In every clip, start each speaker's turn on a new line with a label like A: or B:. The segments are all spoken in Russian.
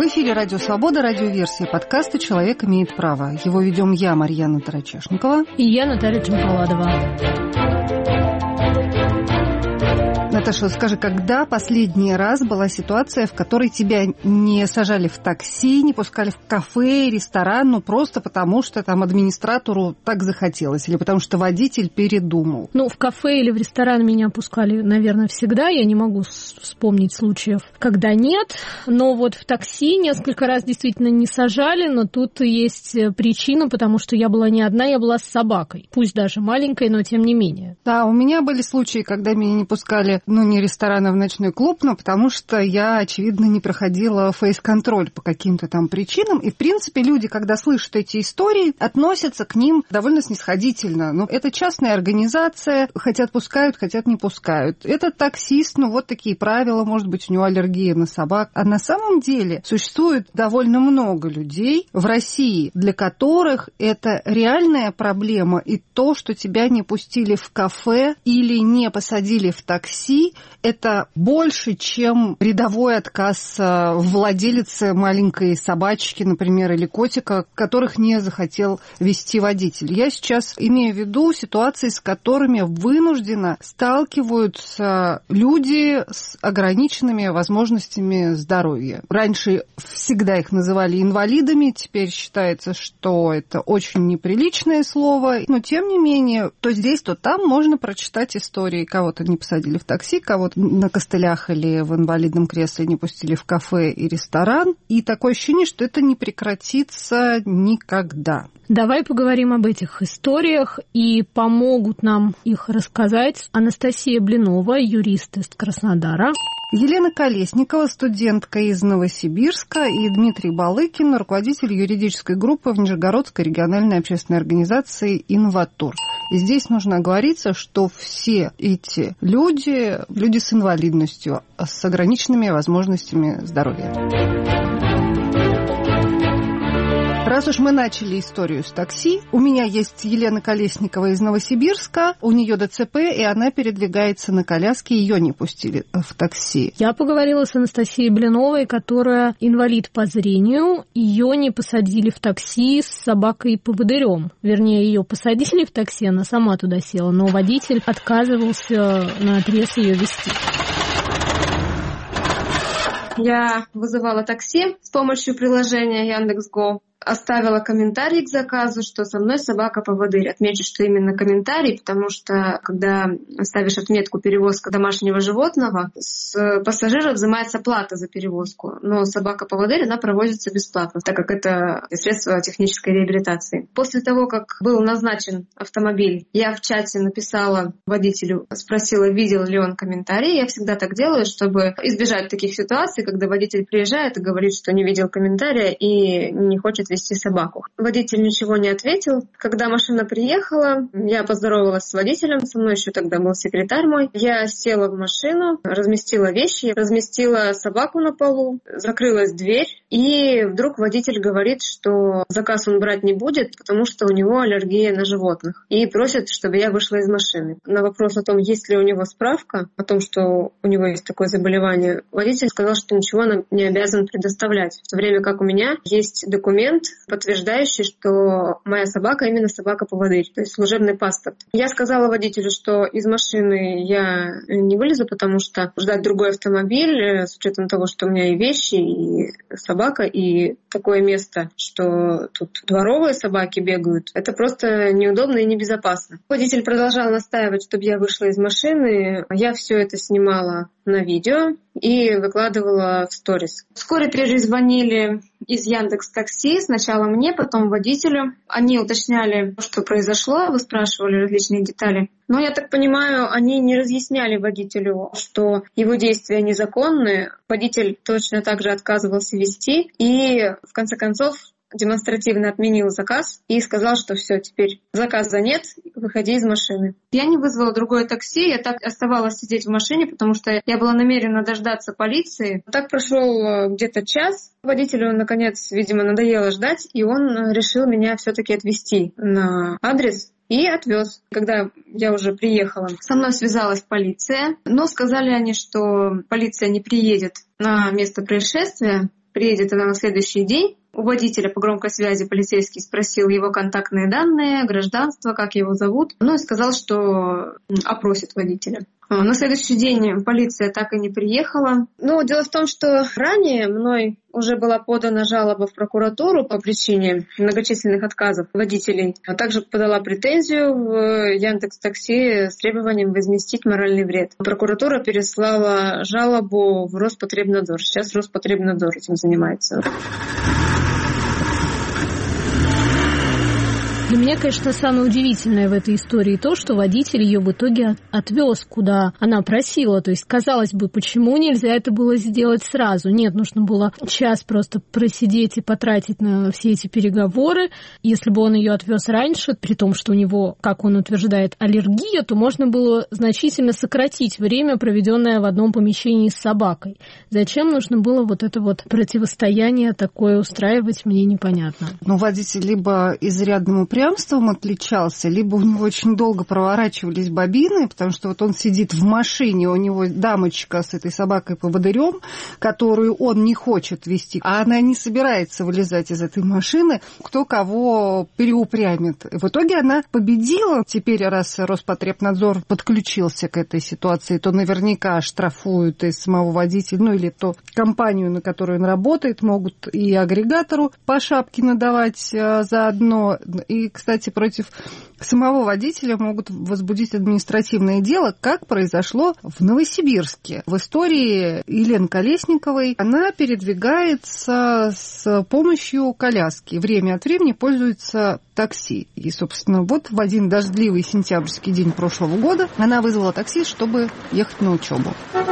A: В эфире «Радио Свобода», радиоверсия подкаста «Человек имеет право». Его ведем я, Марьяна Тарачешникова.
B: И я, Наталья Джампаладова.
A: Наташа, скажи, когда последний раз была ситуация, в которой тебя не сажали в такси, не пускали в кафе, ресторан, ну просто потому, что там администратору так захотелось, или потому что водитель передумал?
B: Ну, в кафе или в ресторан меня пускали, наверное, всегда. Я не могу вспомнить случаев, когда нет. Но вот в такси несколько раз действительно не сажали, но тут есть причина, потому что я была не одна, я была с собакой. Пусть даже маленькой, но тем не менее.
A: Да, у меня были случаи, когда меня не пускали, не ресторан, а в ночной клуб, но потому что я, очевидно, не проходила фейс-контроль по каким-то там причинам. И, в принципе, люди, когда слышат эти истории, относятся к ним довольно снисходительно. Ну, это частная организация, хотят пускают, хотят не пускают. Это таксист, вот такие правила, может быть, у него аллергия на собак. А на самом деле существует довольно много людей в России, для которых это реальная проблема. И то, что тебя не пустили в кафе или не посадили в такси, это больше, чем рядовой отказ владелицы маленькой собачки, например, или котика, которых не захотел вести водитель. Я сейчас имею в виду ситуации, с которыми вынужденно сталкиваются люди с ограниченными возможностями здоровья. Раньше всегда их называли инвалидами, теперь считается, что это очень неприличное слово, но тем не менее, то здесь, то там можно прочитать истории, кого-то не посадили в такси, кого-то на костылях или в инвалидном кресле не пустили в кафе и ресторан. И такое ощущение, что это не прекратится никогда.
B: Давай поговорим об этих историях, и помогут нам их рассказать Анастасия Блинова, юрист из Краснодара,
A: Елена Колесникова, студентка из Новосибирска, и Дмитрий Балыкин, руководитель юридической группы в Нижегородской региональной общественной организации «Инватур». И здесь нужно оговориться, что все эти люди с инвалидностью, с ограниченными возможностями здоровья. Раз уж мы начали историю с такси, у меня есть Елена Колесникова из Новосибирска, у нее ДЦП, и она передвигается на коляске, ее не пустили в такси.
B: Я поговорила с Анастасией Блиновой, которая инвалид по зрению, ее не посадили в такси с собакой-поводырем. Вернее, ее посадили в такси, она сама туда села, но водитель отказывался наотрез ее везти.
C: Я вызывала такси с помощью приложения Яндекс.Го. Оставила комментарий к заказу, что со мной собака-поводырь. Отмечу, что именно комментарий, потому что, когда ставишь отметку «перевозка домашнего животного», с пассажира взимается плата за перевозку, но собака-поводырь, она провозится бесплатно, так как это средство технической реабилитации. После того, как был назначен автомобиль, я в чате написала водителю, спросила, видел ли он комментарий. Я всегда так делаю, чтобы избежать таких ситуаций, когда водитель приезжает и говорит, что не видел комментария и не хочет вести собаку. Водитель ничего не ответил. Когда машина приехала, я поздоровалась с водителем, со мной еще тогда был секретарь мой. Я села в машину, разместила вещи, разместила собаку на полу, закрылась дверь, и вдруг водитель говорит, что заказ он брать не будет, потому что у него аллергия на животных, и просит, чтобы я вышла из машины. На вопрос о том, есть ли у него справка о том, что у него есть такое заболевание, водитель сказал, что ничего он не обязан предоставлять, в то время как у меня есть документ, подтверждающий, что моя собака именно собака-поводырь, то есть служебный паспорт. Я сказала водителю, что из машины я не вылезу, потому что ждать другой автомобиль, с учетом того, что у меня и вещи, и собака, и такое место, что тут дворовые собаки бегают, это просто неудобно и небезопасно. Водитель продолжал настаивать, чтобы я вышла из машины. Я все это снимала на видео и выкладывала в сторис. Вскоре перезвонили из Яндекс.Такси, сначала мне, потом водителю. Они уточняли, что произошло, выспрашивали различные детали. Но, я так понимаю, они не разъясняли водителю, что его действия незаконны. Водитель точно так же отказывался вести. И, в конце концов, демонстративно отменил заказ и сказал, что все, теперь заказа нет, выходи из машины. Я не вызвала другое такси, я так оставалась сидеть в машине, потому что я была намерена дождаться полиции. Так прошел где-то час. Водителю, наконец, видимо, надоело ждать, и он решил меня все-таки отвезти на адрес и отвез. Когда я уже приехала, со мной связалась полиция, но сказали они, что полиция не приедет на место происшествия, приедет она на следующий день. У водителя по громкой связи полицейский спросил его контактные данные, гражданство, как его зовут. Ну и сказал, что опросит водителя. На следующий день полиция так и не приехала. Но дело в том, что ранее мной уже была подана жалоба в прокуратуру по причине многочисленных отказов водителей, а также подала претензию в Яндекс.Такси с требованием возместить моральный вред. Прокуратура переслала жалобу в Роспотребнадзор. Сейчас Роспотребнадзор этим занимается.
B: Для меня, конечно, самое удивительное в этой истории то, что водитель ее в итоге отвез, куда она просила. То есть, казалось бы, почему нельзя это было сделать сразу? Нет, нужно было час просто просидеть и потратить на все эти переговоры. Если бы он ее отвез раньше, при том, что у него, как он утверждает, аллергия, то можно было значительно сократить время, проведенное в одном помещении с собакой. Зачем нужно было вот это вот противостояние такое устраивать, мне непонятно.
A: Ну, водитель либо изрядным упрямством отличался, либо у него очень долго проворачивались бобины, потому что вот он сидит в машине, у него дамочка с этой собакой-поводырем, которую он не хочет вести, а она не собирается вылезать из этой машины, кто кого переупрямит. В итоге она победила. Теперь, раз Роспотребнадзор подключился к этой ситуации, то наверняка штрафуют и самого водителя, ну или то компанию, на которой он работает, могут и агрегатору по шапке надавать заодно. И, кстати, против самого водителя могут возбудить административное дело, как произошло в Новосибирске. В истории Елены Колесниковой она передвигается с помощью коляски. Время от времени пользуется такси. И, собственно, вот в один дождливый сентябрьский день прошлого года она вызвала такси, чтобы ехать на учебу.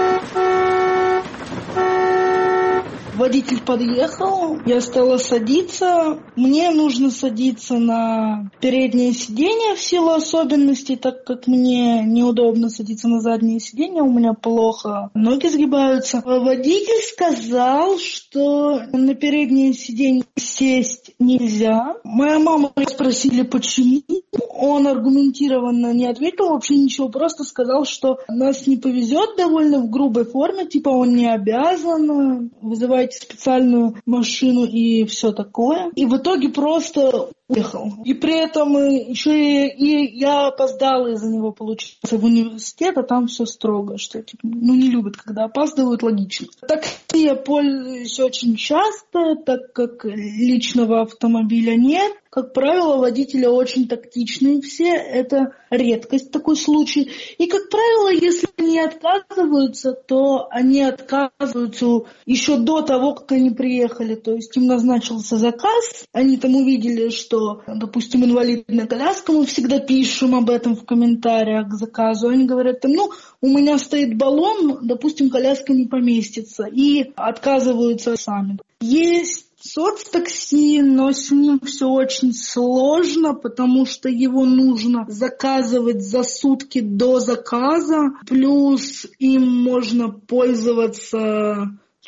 D: Водитель подъехал, я стала садиться. Мне нужно садиться на переднее сиденье в силу особенностей, так как мне неудобно садиться на заднее сиденье, у меня плохо ноги сгибаются. Водитель сказал, что на переднее сиденье сесть нельзя. Моя мама спросили, почему. Он аргументированно не ответил вообще ничего, просто сказал, что нас не повезет довольно в грубой форме, типа он не обязан вызывать специальную машину и все такое. И в итоге просто уехал. И при этом еще и я опоздала из-за него, получается, в университет, а там все строго, что типа, не любят, когда опаздывают, логично. Такси я пользуюсь очень часто, так как личного автомобиля нет. Как правило, водители очень тактичные все, это редкость такой случай. И, как правило, если они отказываются, то они отказываются еще до того, как они приехали. То есть им назначился заказ, они там увидели, что, допустим, инвалидная коляска, мы всегда пишем об этом в комментариях к заказу. Они говорят, там, у меня стоит баллон, допустим, коляска не поместится, и отказываются сами. Есть соцтакси, но с ним все очень сложно, потому что его нужно заказывать за сутки до заказа, плюс им можно пользоваться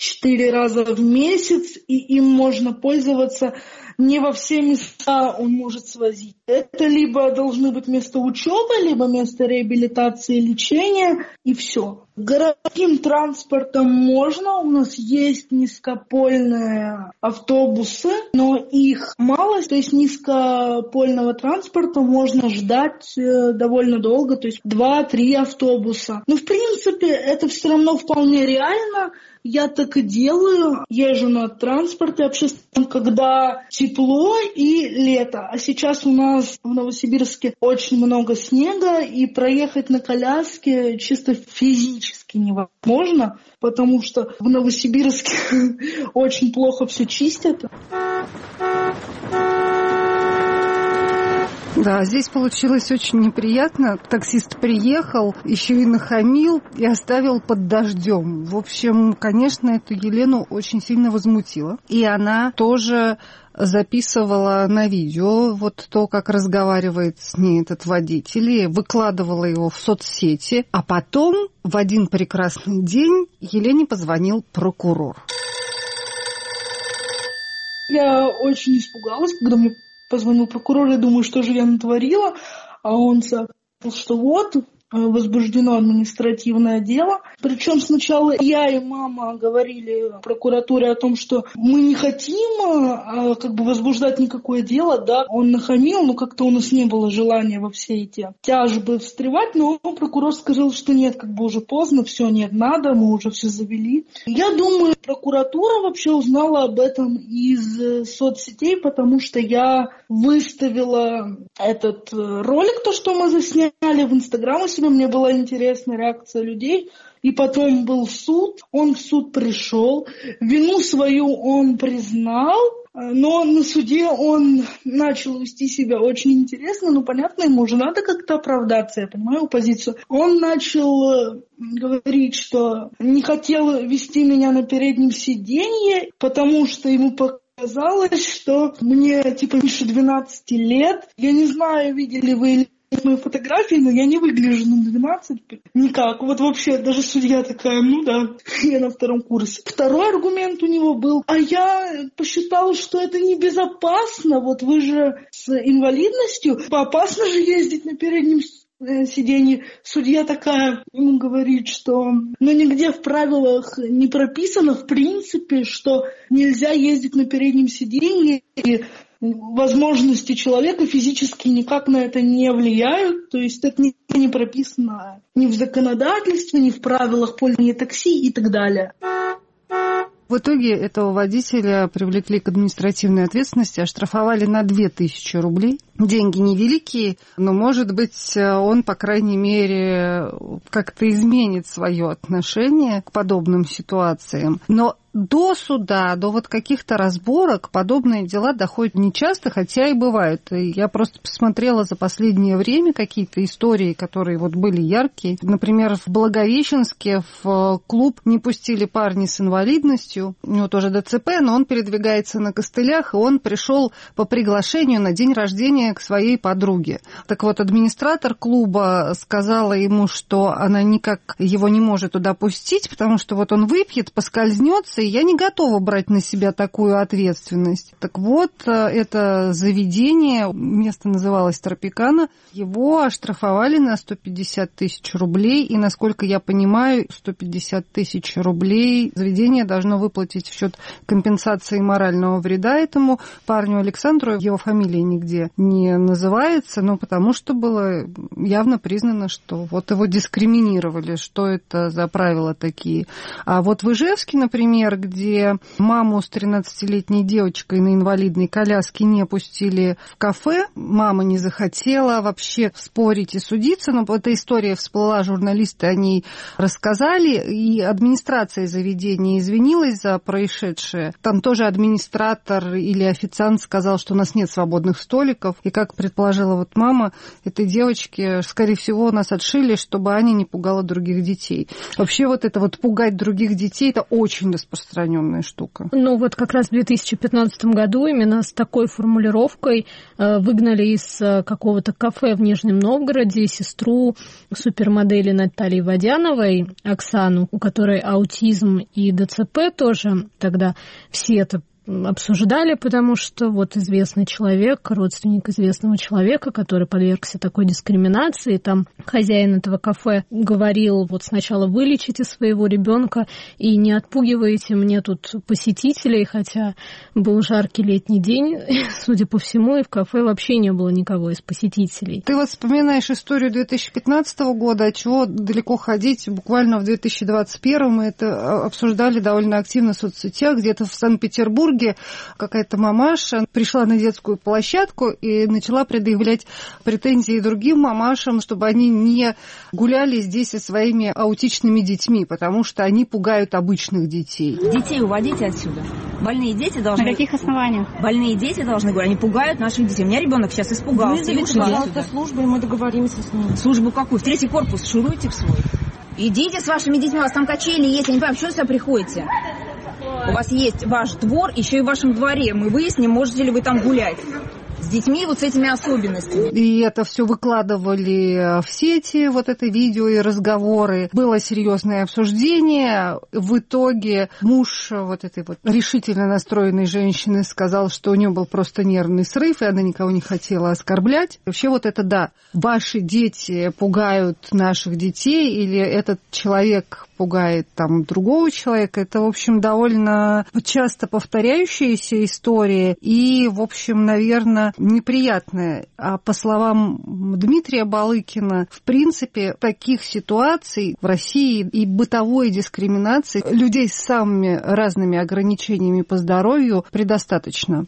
D: 4 раза в месяц, и им можно пользоваться не во все места он может свозить. Это либо должны быть место учебы, либо место реабилитации и лечения, и все. Городским транспортом можно, у нас есть низкопольные автобусы, но их мало, то есть низкопольного транспорта можно ждать довольно долго, то есть 2-3 автобуса. Но в принципе это все равно вполне реально. Я так и делаю, езжу на транспорте общественном, когда тепло и лето. А сейчас у нас в Новосибирске очень много снега, и проехать на коляске чисто физически невозможно, потому что в Новосибирске очень плохо все чистят.
A: Да, здесь получилось очень неприятно. Таксист приехал, еще и нахамил, и оставил под дождем. В общем, конечно, эту Елену очень сильно возмутило. И она тоже записывала на видео вот то, как разговаривает с ней этот водитель, и выкладывала его в соцсети. А потом в один прекрасный день Елене позвонил прокурор.
D: Я очень испугалась, когда мне позвонил прокурор, я думаю, что же я натворила, а он сказал, что вот, возбуждено административное дело. Причем сначала я и мама говорили в прокуратуре о том, что мы не хотим возбуждать никакое дело, да, он нахамил, но как-то у нас не было желания во все эти тяжбы встревать, но прокурор сказал, что нет, уже поздно, все, нет, надо, мы уже все завели. Я думаю, прокуратура вообще узнала об этом из соцсетей, потому что я выставила этот ролик, то, что мы засняли в Инстаграм у себя, мне была интересная реакция людей. И потом был суд, он в суд пришел, вину свою он признал, но на суде он начал вести себя очень интересно, понятно, ему уже надо как-то оправдаться, я понимаю позицию. Он начал говорить, что не хотел вести меня на переднем сиденье, потому что ему показалось, что мне меньше 12 лет. Я не знаю, видели вы или мои фотографии, но я не выгляжу на 12 никак. Вообще, даже судья такая, я на 2 курсе. Второй аргумент у него был, я посчитала, что это небезопасно, вы же с инвалидностью, опасно же ездить на переднем сиденье. Судья такая ему говорит, что нигде в правилах не прописано, в принципе, что нельзя ездить на переднем сиденье, и возможности человека физически никак на это не влияют, то есть это не прописано ни в законодательстве, ни в правилах пользования такси и так далее.
A: В итоге этого водителя привлекли к административной ответственности, оштрафовали на 2000 рублей. Деньги невеликие, но, может быть, он, по крайней мере, как-то изменит свое отношение к подобным ситуациям. Но до суда, до каких-то разборок подобные дела доходят нечасто, хотя и бывают. И я просто посмотрела за последнее время какие-то истории, которые были яркие. Например, в Благовещенске в клуб не пустили парня с инвалидностью, у него тоже ДЦП, но он передвигается на костылях, и он пришел по приглашению на день рождения к своей подруге. Так вот, администратор клуба сказала ему, что она никак его не может туда пустить, потому что он выпьет, поскользнется, и я не готова брать на себя такую ответственность. Так вот, это заведение, место называлось Тропикана, его оштрафовали на 150 тысяч рублей, и, насколько я понимаю, 150 тысяч рублей заведение должно выплатить в счет компенсации морального вреда этому парню Александру. Его фамилия нигде не называется, но потому что было явно признано, что его дискриминировали, что это за правила такие. А в Ижевске, например, где маму с 13-летней девочкой на инвалидной коляске не пустили в кафе, мама не захотела вообще спорить и судиться, но эта история всплыла, журналисты о ней рассказали, и администрация заведения извинилась за происшедшее. Там тоже администратор или официант сказал, что у нас нет свободных столиков, и, как предположила мама этой девочки, скорее всего, нас отшили, чтобы Аня не пугала других детей. Вообще это пугать других детей, это очень распространенная штука.
B: Как раз в 2015 году именно с такой формулировкой выгнали из какого-то кафе в Нижнем Новгороде сестру супермодели Натальи Водяновой, Оксану, у которой аутизм и ДЦП тоже. Тогда все это обсуждали, потому что известный человек, родственник известного человека, который подвергся такой дискриминации, там хозяин этого кафе говорил, сначала вылечите своего ребенка и не отпугивайте мне тут посетителей, хотя был жаркий летний день, судя по всему, и в кафе вообще не было никого из посетителей.
A: Ты вспоминаешь историю 2015 года, от чего далеко ходить, буквально в 2021 мы это обсуждали довольно активно в соцсетях, где-то в Санкт-Петербурге какая-то мамаша пришла на детскую площадку и начала предъявлять претензии другим мамашам, чтобы они не гуляли здесь со своими аутичными детьми, потому что они пугают обычных детей.
E: Детей уводите отсюда. Больные дети должны...
F: На каких основаниях?
E: Больные дети должны говорить, они пугают наших детей. У меня ребенок сейчас испугался.
F: Вызовите, пожалуйста, службу, и мы договоримся с ним.
E: Службу какую? В 3-й корпус шуруйте в свой. Идите с вашими детьми, у вас там качели есть, я не понимаю, что сюда приходите? У вас есть ваш двор, еще и в вашем дворе. Мы выясним, можете ли вы там гулять. с детьми вот с этими особенностями.
A: И это все выкладывали в сети, вот это видео и разговоры. Было серьезное обсуждение. В итоге муж вот этой вот решительно настроенной женщины сказал, что у нее был просто нервный срыв, и она никого не хотела оскорблять. Вообще вот это да, ваши дети пугают наших детей, или этот человек пугает там другого человека, это, в общем, довольно часто повторяющаяся история и, в общем, наверное, неприятная. А по словам Дмитрия Балыкина, в принципе, таких ситуаций в России и бытовой дискриминации людей с самыми разными ограничениями по здоровью предостаточно.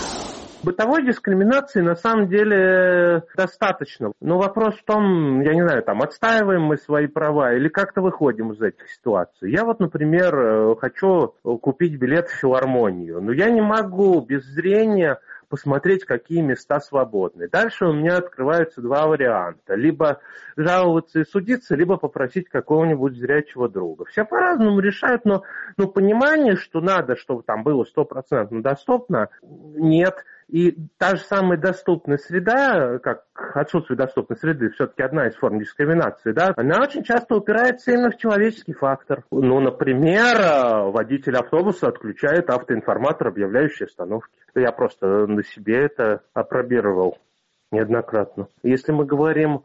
G: Бытовой дискриминации на самом деле достаточно. Но вопрос в том, я не знаю, там, отстаиваем мы свои права или как-то выходим из этих ситуаций. Я вот, например, хочу купить билет в филармонию, но я не могу без зрения посмотреть, какие места свободны. Дальше у меня открываются два варианта. Либо жаловаться и судиться, либо попросить какого-нибудь зрячего друга. Все по-разному решают, но понимание, что надо, чтобы там было 100% доступно, нет. И та же самая доступная среда, как отсутствие доступной среды, все-таки одна из форм дискриминации, да, она очень часто упирается именно в человеческий фактор. Например, водитель автобуса отключает автоинформатор, объявляющий остановки. Я просто на себе это опробировал неоднократно. Если мы говорим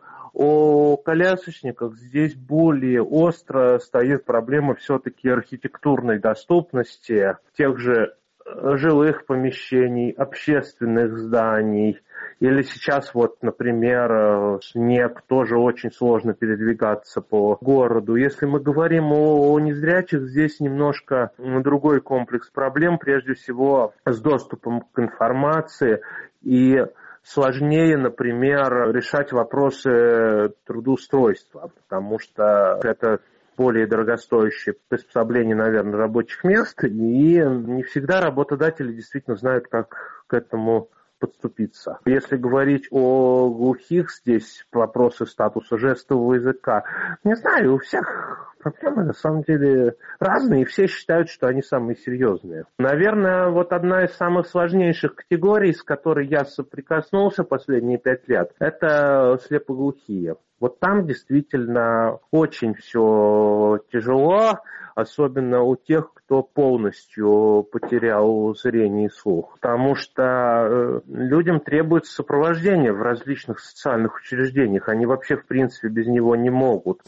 G: о колясочниках, здесь более остро стоит проблема все-таки архитектурной доступности тех же жилых помещений, общественных зданий. Или сейчас вот, например, снег, тоже очень сложно передвигаться по городу. Если мы говорим о незрячих, здесь немножко другой комплекс проблем, прежде всего с доступом к информации и сложнее, например, решать вопросы трудоустройства, потому что это более дорогостоящее приспособление, наверное, рабочих мест, и не всегда работодатели действительно знают, как к этому подступиться. Если говорить о глухих, здесь вопросы статуса жестового языка. Не знаю, у всех проблемы на самом деле разные, и все считают, что они самые серьезные. Наверное, вот одна из самых сложнейших категорий, с которой я соприкоснулся последние 5 лет, это слепоглухие. Вот там действительно очень все тяжело, особенно у тех, кто полностью потерял зрение и слух. Потому что людям требуется сопровождение в различных социальных учреждениях. Они вообще, в принципе, без него не могут.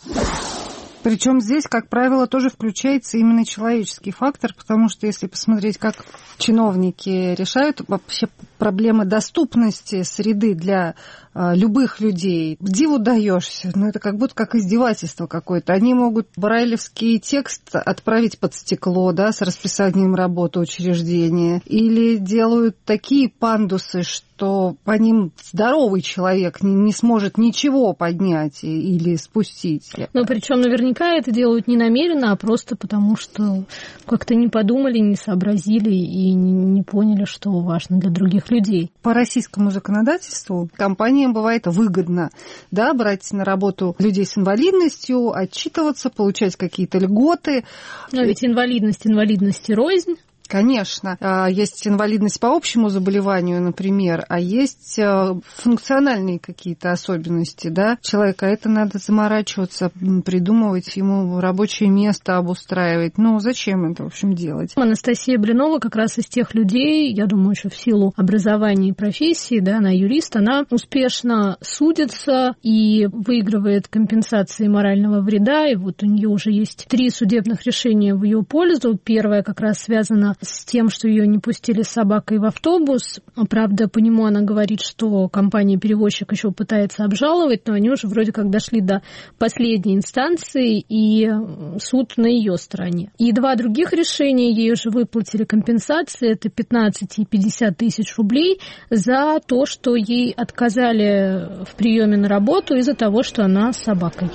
A: Причем здесь, как правило, тоже включается именно человеческий фактор, потому что если посмотреть, как чиновники решают вообще проблемы доступности среды для любых людей, диву даешься. Это как будто как издевательство какое-то. Они могут брайлевский текст отправить под стекло, да, с расписанием работы учреждения, или делают такие пандусы, что по ним здоровый человек не сможет ничего поднять или спустить.
B: Причем наверняка это делают не намеренно, а просто потому, что как-то не подумали, не сообразили и не поняли, что важно для других людей.
A: По российскому законодательству компаниям бывает выгодно, да, брать на работу людей с инвалидностью, отчитываться, получать какие-то льготы.
B: Но ведь инвалидности рознь.
A: Конечно. Есть инвалидность по общему заболеванию, например, а есть функциональные какие-то особенности, да, человека. Это надо заморачиваться, придумывать ему рабочее место, обустраивать. Зачем это, в общем, делать?
B: Анастасия Блинова как раз из тех людей, я думаю, еще в силу образования и профессии, да, она юрист, она успешно судится и выигрывает компенсации морального вреда, и вот у нее уже есть 3 судебных решения в ее пользу. Первое как раз связано с тем, что ее не пустили с собакой в автобус. Правда, по нему она говорит, что компания-перевозчик еще пытается обжаловать, но они уже вроде как дошли до последней инстанции, и суд на ее стороне. И 2 других решения ей уже выплатили компенсации. Это 15 и 50 тысяч рублей за то, что ей отказали в приеме на работу из-за того, что она с собакой.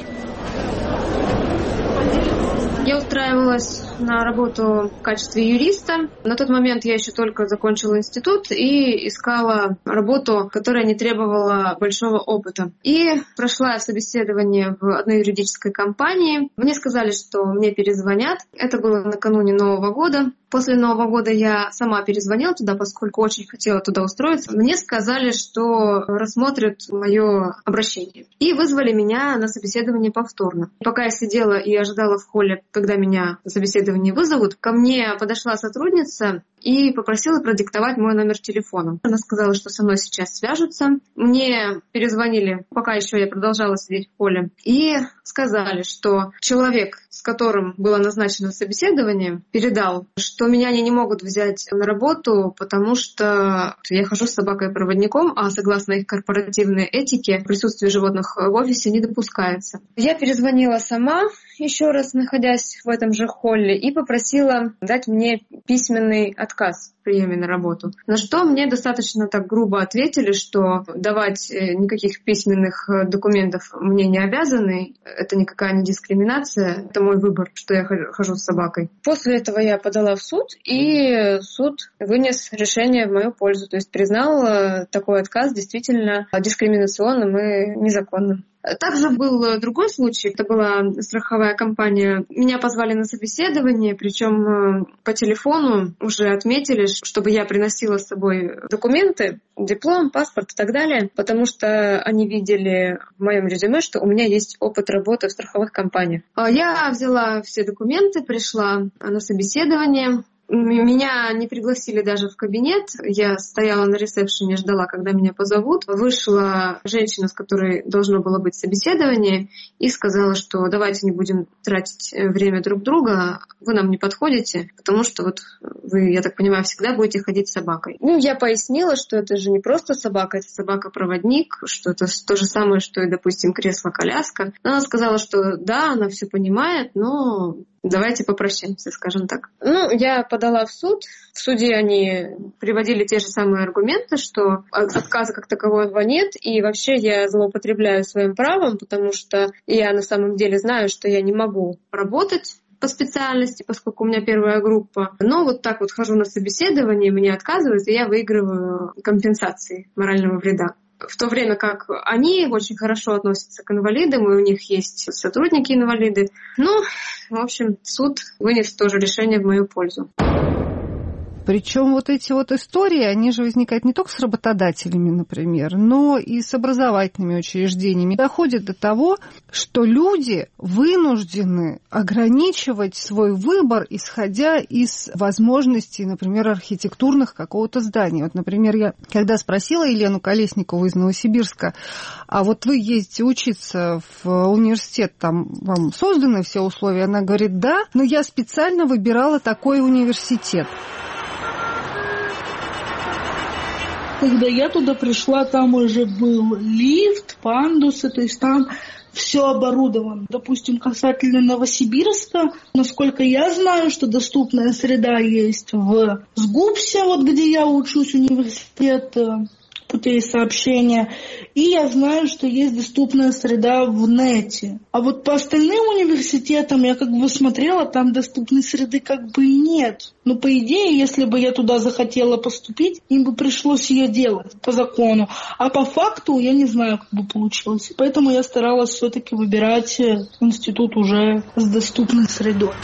C: Я устраивалась на работу в качестве юриста. На тот момент я еще только закончила институт и искала работу, которая не требовала большого опыта. И прошла собеседование в одной юридической компании. Мне сказали, что мне перезвонят. Это было накануне Нового года. После Нового года я сама перезвонила туда, поскольку очень хотела туда устроиться. Мне сказали, что рассмотрят мое обращение. И вызвали меня на собеседование повторно. Пока я сидела и ожидала в холле, когда меня на собеседование вызовут, ко мне подошла сотрудница и попросила продиктовать мой номер телефона. Она сказала, что со мной сейчас свяжутся. Мне перезвонили, пока еще я продолжала сидеть в холле, и сказали, что человек, с которым было назначено собеседование, передал, что меня они не могут взять на работу, потому что я хожу с собакой-проводником, а согласно их корпоративной этике присутствие животных в офисе не допускается. Я перезвонила сама, еще раз находясь в этом же холле, и попросила дать мне письменный отказ в приеме на работу. На что мне достаточно так грубо ответили, что давать никаких письменных документов мне не обязаны, это никакая не дискриминация, это мой выбор, что я хожу с собакой. После этого я подала в суд, и суд вынес решение в мою пользу, то есть признал такой отказ действительно дискриминационным и незаконным. Также был другой случай. Это была страховая компания. Меня позвали на собеседование, причем по телефону уже отметили, чтобы я приносила с собой документы, диплом, паспорт и так далее, потому что они видели в моем резюме, что у меня есть опыт работы в страховых компаниях. Я взяла все документы, пришла на собеседование. Меня не пригласили даже в кабинет. Я стояла на ресепшене, ждала, когда меня позовут. Вышла женщина, с которой должно было быть собеседование, и сказала, что давайте не будем тратить время друг друга, вы нам не подходите, потому что вот вы, я так понимаю, всегда будете ходить с собакой. Я пояснила, что это же не просто собака, это собака-проводник, что это то же самое, что и, допустим, кресло-коляска. Она сказала, что да, она все понимает, но давайте попрощаемся, скажем так. Я подала в суд. В суде они приводили те же самые аргументы, что отказа как такового нет, и вообще я злоупотребляю своим правом, потому что я на самом деле знаю, что я не могу работать по специальности, поскольку у меня первая группа. Но вот так вот хожу на собеседование, мне отказывают, и я выигрываю компенсации морального вреда. В то время как они очень хорошо относятся к инвалидам, и у них есть сотрудники-инвалиды. В общем, суд вынес тоже решение в мою пользу.
A: Причем вот эти вот истории, они же возникают не только с работодателями, например, но и с образовательными учреждениями. Доходит до того, что люди вынуждены ограничивать свой выбор, исходя из возможностей, например, архитектурных какого-то здания. Вот, например, я когда спросила Елену Колесникову из Новосибирска, а вот вы ездите учиться в университет, там вам созданы все условия? Она говорит, да, но я специально выбирала такой университет.
D: Когда я туда пришла, там уже был лифт, пандусы, то есть там все оборудовано. Допустим, касательно Новосибирска, насколько я знаю, что доступная среда есть в СГУПСе, вот где я учусь, университет путей сообщения, и я знаю, что есть доступная среда в НЭТе. А вот по остальным университетам я как бы смотрела, там доступной среды как бы и нет. Но по идее, если бы я туда захотела поступить, им бы пришлось ее делать по закону. А по факту я не знаю, как бы получилось. Поэтому я старалась все-таки выбирать институт уже с доступной средой.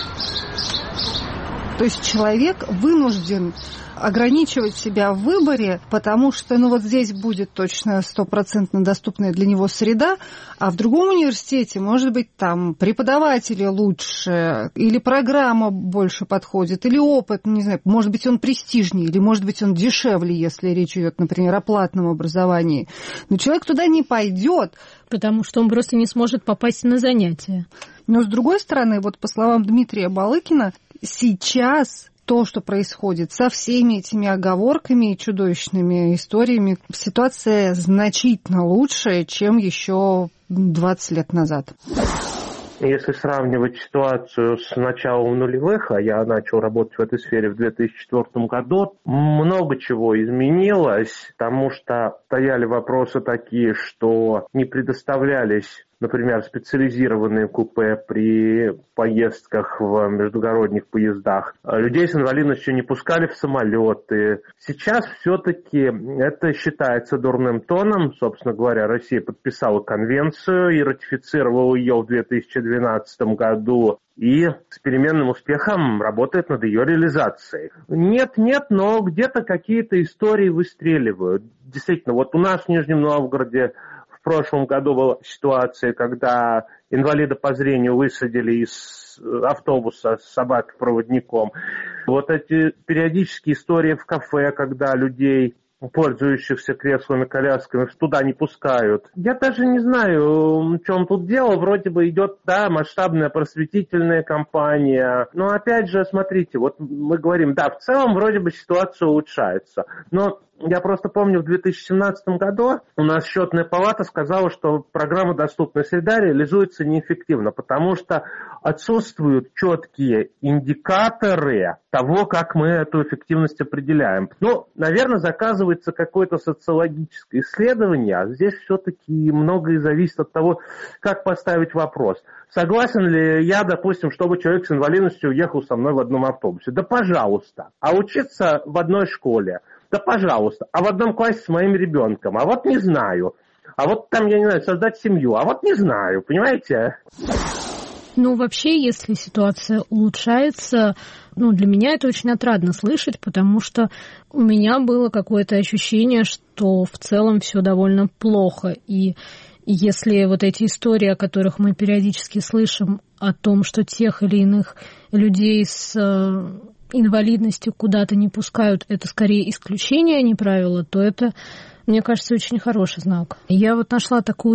A: То есть человек вынужден ограничивать себя в выборе, потому что, вот здесь будет точно 100% доступная для него среда, а в другом университете, может быть, там преподаватели лучше, или программа больше подходит, или опыт, не знаю, может быть, он престижнее, или, может быть, он дешевле, если речь идет, например, о платном образовании. Но человек туда не пойдет,
B: потому что он просто не сможет попасть на занятия.
A: Но, с другой стороны, вот по словам Дмитрия Балыкина, сейчас то, что происходит со всеми этими оговорками и чудовищными историями, ситуация значительно лучше, чем еще 20 лет назад.
G: Если сравнивать ситуацию с началом нулевых, а я начал работать в этой сфере в 2004 году, много чего изменилось, потому что стояли вопросы такие, что не предоставлялись например, специализированные купе при поездках в междугородних поездах. Людей с инвалидностью не пускали в самолеты. Сейчас все-таки это считается дурным тоном. Собственно говоря, Россия подписала конвенцию и ратифицировала ее в 2012 году. И с переменным успехом работает над ее реализацией. Нет, но где-то какие-то истории выстреливают. Действительно, вот у нас в Нижнем Новгороде в прошлом году была ситуация, когда инвалида по зрению высадили из автобуса с собакой-проводником. Вот эти периодические истории в кафе, когда людей, пользующихся креслами-колясками, туда не пускают. Я даже не знаю, в чем тут дело. Вроде бы идет, масштабная просветительная кампания. Но опять же, смотрите, вот мы говорим, в целом вроде бы ситуация улучшается. Но я просто помню, в 2017 году у нас счетная палата сказала, что программа «Доступная среда» реализуется неэффективно, потому что отсутствуют четкие индикаторы того, как мы эту эффективность определяем. Наверное, заказывается какое-то социологическое исследование, а здесь все-таки многое зависит от того, как поставить вопрос. Согласен ли я, допустим, чтобы человек с инвалидностью уехал со мной в одном автобусе? Да, пожалуйста. А учиться в одной школе? Да, пожалуйста. А в одном классе с моим ребенком? А вот не знаю. А вот там, я не знаю, создать семью? А вот не знаю, понимаете?
B: Вообще, если ситуация улучшается, для меня это очень отрадно слышать, потому что у меня было какое-то ощущение, что в целом все довольно плохо. И если вот эти истории, о которых мы периодически слышим, о том, что тех или иных людей с инвалидностью куда-то не пускают, это скорее исключение, а не правило, то это, мне кажется, очень хороший знак. Я нашла такие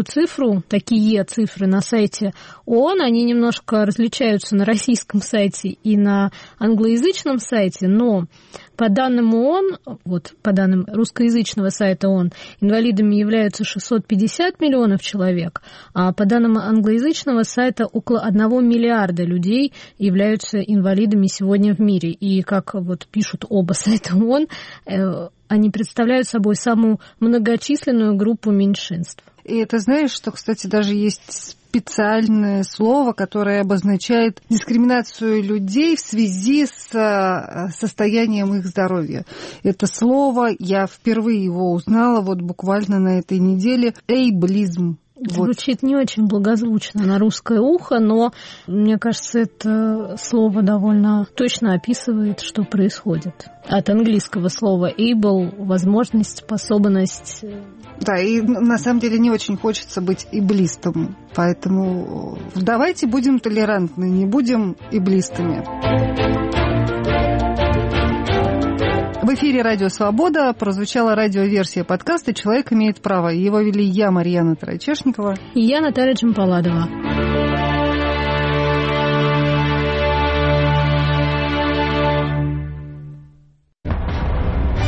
B: цифры на сайте ООН, они немножко различаются на российском сайте и на англоязычном сайте, но по данным ООН, по данным русскоязычного сайта ООН, инвалидами являются 650 миллионов человек, а по данным англоязычного сайта около 1 миллиарда людей являются инвалидами сегодня в мире. И как пишут оба сайта ООН, они представляют собой самую многочисленную группу меньшинств.
A: И это знаешь, что, кстати, даже есть специальное слово, которое обозначает дискриминацию людей в связи с состоянием их здоровья. Это слово, я впервые его узнала буквально на этой неделе, эйблизм.
B: Звучит не очень благозвучно на русское ухо, но, мне кажется, это слово довольно точно описывает, что происходит. От английского слова able – возможность, способность.
A: Да, и на самом деле не очень хочется быть иблистом, поэтому давайте будем толерантны, не будем иблистами. В эфире «Радио Свобода» прозвучала радиоверсия подкаста «Человек имеет право». Его вели я, Марьяна Тарачешникова.
B: И я, Наталья Джампаладова.